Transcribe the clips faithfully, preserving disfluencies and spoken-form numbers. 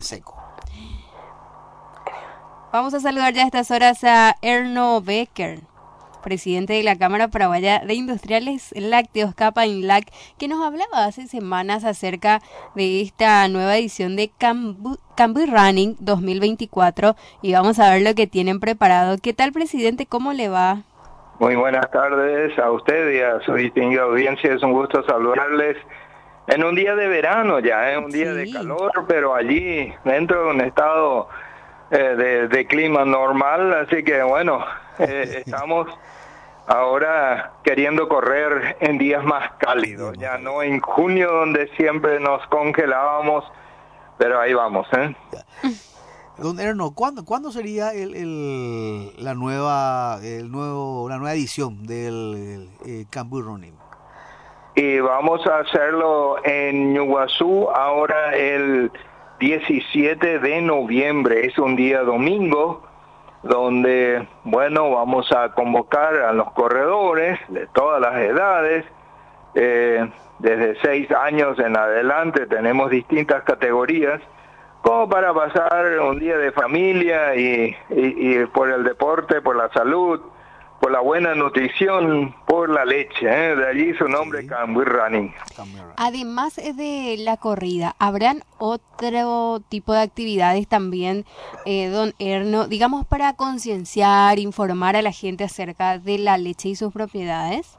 seco. Vamos a saludar ya a estas horas a Erno Becker, presidente de la Cámara Paraguaya de Industriales Lácteos, Capa Inlac, que nos hablaba hace semanas acerca de esta nueva edición de Cambu, Cambu Running dos mil veinticuatro y vamos a ver lo que tienen preparado. ¿Qué tal, presidente? ¿Cómo le va? Muy buenas tardes a usted y a su distinguida audiencia. Es un gusto saludarles en un día de verano ya, es ¿eh? un día sí. de calor, pero allí dentro de un estado eh, de, de clima normal, así que bueno, eh, estamos ahora queriendo correr en días más cálidos, ya no en junio donde siempre nos congelábamos, pero ahí vamos, ¿eh? Don Erno, ¿cuándo, ¿cuándo sería el, el, la nueva el nuevo la nueva edición del eh, Cambu Running? Y vamos a hacerlo en Ñuguazú ahora el diecisiete de noviembre, es un día domingo, donde, bueno, vamos a convocar a los corredores de todas las edades, eh, desde seis años en adelante tenemos distintas categorías, como para pasar un día de familia y, y, y por el deporte, por la salud, por la buena nutrición, por la leche, ¿eh? De allí su nombre, sí. Cambu Running. Además de la corrida, ¿habrán otro tipo de actividades también, eh, don Erno, digamos para concienciar, informar a la gente acerca de la leche y sus propiedades?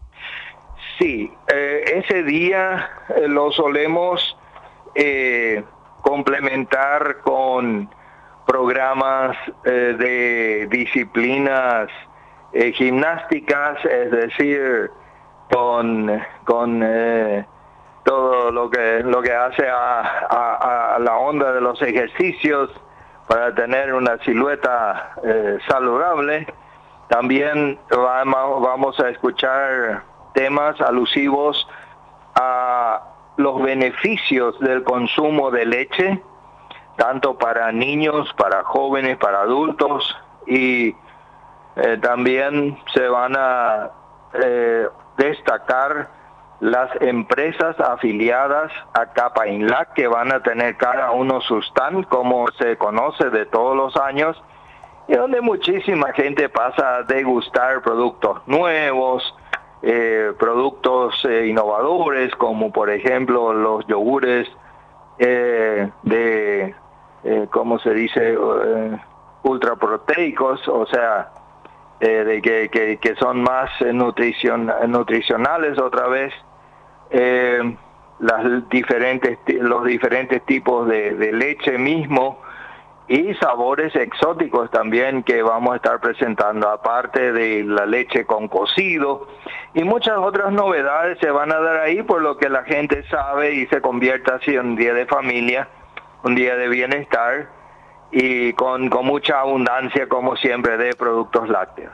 Sí, eh, ese día eh, lo solemos eh, complementar con programas eh, de disciplinas Eh, gimnásticas, es decir, con con eh, todo lo que lo que hace a, a, a la onda de los ejercicios para tener una silueta eh, saludable. También vamos, vamos a escuchar temas alusivos a los beneficios del consumo de leche, tanto para niños, para jóvenes, para adultos, y Eh, también se van a eh, destacar las empresas afiliadas a Capa Inlac, que van a tener cada uno su stand, como se conoce de todos los años, y donde muchísima gente pasa a degustar productos nuevos, eh, productos eh, innovadores, como por ejemplo los yogures eh, de, eh, ¿cómo se dice?, eh, ultraproteicos, o sea, Eh, de que, que, que son más eh, nutricion, nutricionales otra vez, eh, las diferentes los diferentes tipos de, de leche mismo y sabores exóticos también que vamos a estar presentando, aparte de la leche con cocido, y muchas otras novedades se van a dar ahí, por lo que la gente sabe y se convierte así en un día de familia, un día de bienestar, y con, con mucha abundancia, como siempre, de productos lácteos.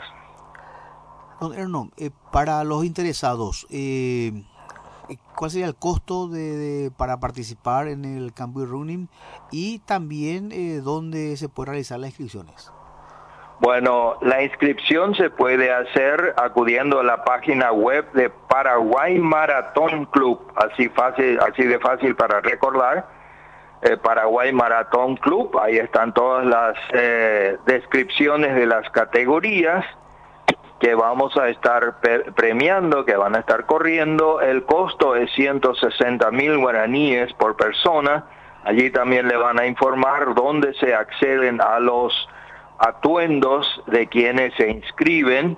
Don Erno, eh, para los interesados, eh, ¿cuál sería el costo de, de para participar en el Cambu Running y también eh, dónde se puede realizar las inscripciones? Bueno, la inscripción se puede hacer acudiendo a la página web de Paraguay Marathon Club, así fácil, así de fácil para recordar. Eh, Paraguay Marathon Club, ahí están todas las eh, descripciones de las categorías que vamos a estar pe- premiando, que van a estar corriendo. El costo es ciento sesenta mil guaraníes por persona. Allí también le van a informar dónde se acceden a los atuendos de quienes se inscriben,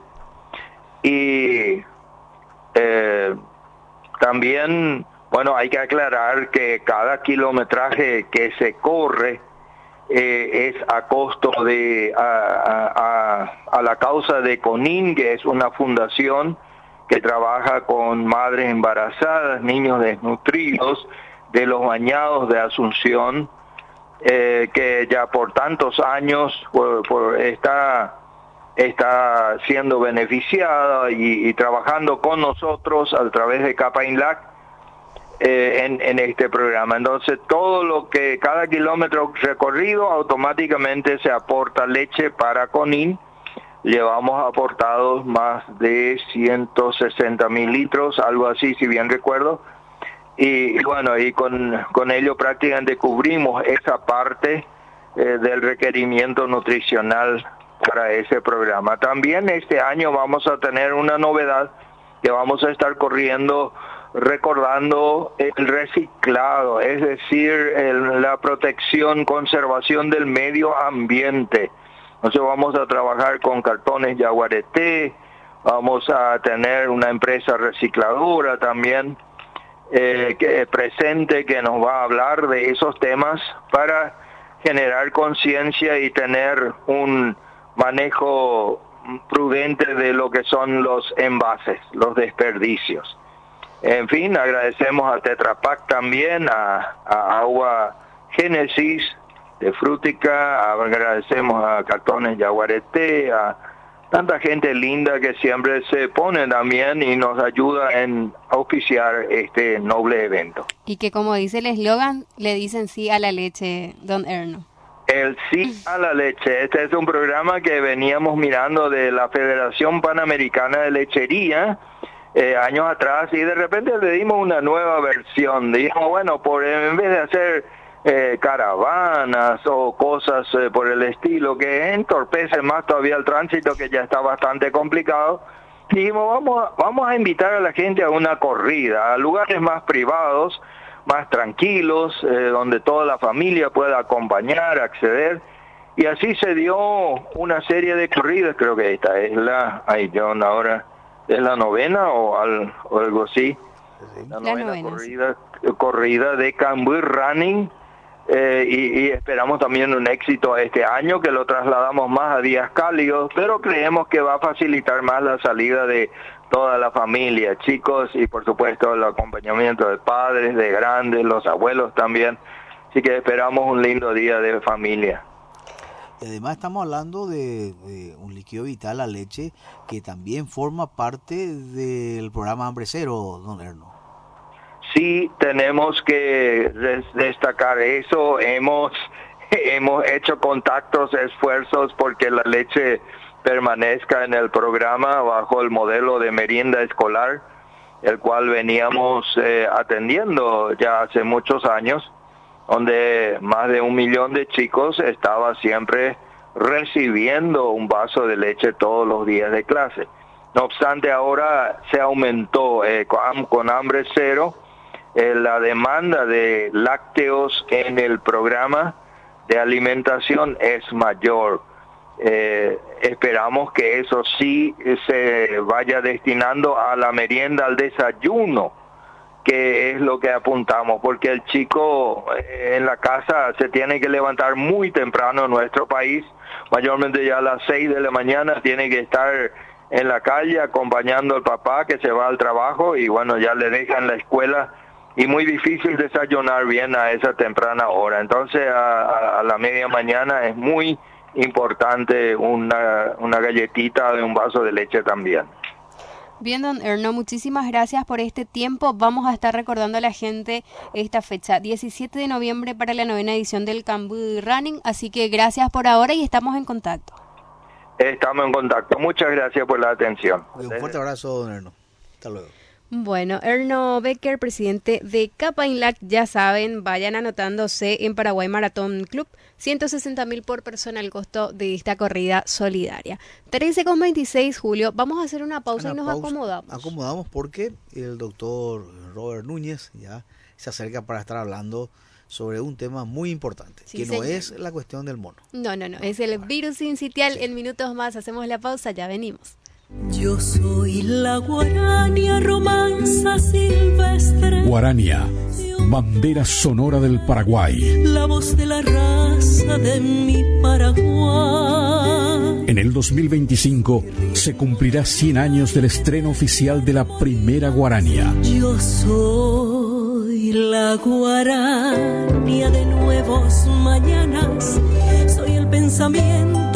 y eh, también, bueno, hay que aclarar que cada kilometraje que se corre eh, es a costo de a, a, a la causa de CONIN, que es una fundación que trabaja con madres embarazadas, niños desnutridos, de los Bañados de Asunción, eh, que ya por tantos años por, por está está siendo beneficiada y, y trabajando con nosotros a través de Capa Inlac. Eh, en, en este programa. Entonces, todo lo que, cada kilómetro recorrido, automáticamente se aporta leche para CONIN. Llevamos aportados más de ciento sesenta mil litros, algo así, si bien recuerdo. y, y bueno, y con, con ello prácticamente cubrimos esa parte eh, del requerimiento nutricional para ese programa. También este año vamos a tener una novedad que vamos a estar corriendo, recordando el reciclado, es decir, el, la protección, conservación del medio ambiente. Entonces vamos a trabajar con cartones Yaguareté, vamos a tener una empresa recicladora también eh, que presente que nos va a hablar de esos temas para generar conciencia y tener un manejo prudente de lo que son los envases, los desperdicios. En fin, agradecemos a Tetra Pak también, a, a Agua Génesis de Frútica, agradecemos a Cartones Yaguareté, a tanta gente linda que siempre se pone también y nos ayuda en auspiciar este noble evento. Y que, como dice el eslogan, le dicen sí a la leche, don Erno. El sí a la leche. Este es un programa que veníamos mirando de la Federación Panamericana de Lechería eh, años atrás, y de repente le dimos una nueva versión. Dijimos, bueno, por en vez de hacer eh, caravanas o cosas eh, por el estilo que entorpece más todavía el tránsito, que ya está bastante complicado, dijimos, vamos a, vamos a invitar a la gente a una corrida, a lugares más privados, más tranquilos, eh, donde toda la familia pueda acompañar, acceder, y así se dio una serie de corridas. Creo que esta es la, ay John, ahora es la novena o, al, o algo así, la novena, la novena corrida, sí. corrida de Cambuy Running, eh, y, y esperamos también un éxito este año, que lo trasladamos más a días cálidos, pero creemos que va a facilitar más la salida de toda la familia, chicos, y por supuesto el acompañamiento de padres, de grandes, los abuelos también. Así que esperamos un lindo día de familia. Y además estamos hablando de, de un líquido vital, la leche, que también forma parte del programa Hambre Cero, don Erno. Sí, tenemos que destacar eso. Hemos, hemos hecho contactos, esfuerzos porque la leche permanezca en el programa bajo el modelo de merienda escolar, el cual veníamos eh, atendiendo ya hace muchos años, donde más de un millón de chicos estaba siempre recibiendo un vaso de leche todos los días de clase. No obstante, ahora se aumentó eh, con, con Hambre Cero eh, la demanda de lácteos en el programa de alimentación es mayor. Eh, esperamos que eso sí se vaya destinando a la merienda, al desayuno, que es lo que apuntamos, porque el chico eh, en la casa se tiene que levantar muy temprano en nuestro país, mayormente ya a las seis de la mañana tiene que estar en la calle acompañando al papá que se va al trabajo, y bueno, ya le dejan la escuela, y muy difícil desayunar bien a esa temprana hora. Entonces a, a, a la media mañana es muy importante una, una galletita de un vaso de leche también. Bien, don Erno, muchísimas gracias por este tiempo. Vamos a estar recordando a la gente esta fecha, diecisiete de noviembre, para la novena edición del Cambuy Running, así que gracias por ahora y estamos en contacto. Estamos en contacto. Muchas gracias por la atención. Un fuerte abrazo, don Erno. Hasta luego. Bueno, Erno Becker, presidente de Capainlac, ya saben, vayan anotándose en Paraguay Maratón Club, ciento sesenta mil por persona el costo de esta corrida solidaria. trece con veintiséis, Julio, vamos a hacer una pausa una y nos pausa, acomodamos. Acomodamos porque el doctor Robert Núñez ya se acerca para estar hablando sobre un tema muy importante, sí, que no señor. Es la cuestión del mono. No, no, no, es el virus sincitial. Sí. En minutos más hacemos la pausa, ya venimos. Yo soy la guarania, romanza silvestre. Guarania, bandera sonora del Paraguay. La voz de la raza de mi Paraguay. En el dos mil veinticinco se cumplirá cien años del estreno oficial de la primera guarania. Yo soy la guarania de nuevos mañanas. Soy el pensamiento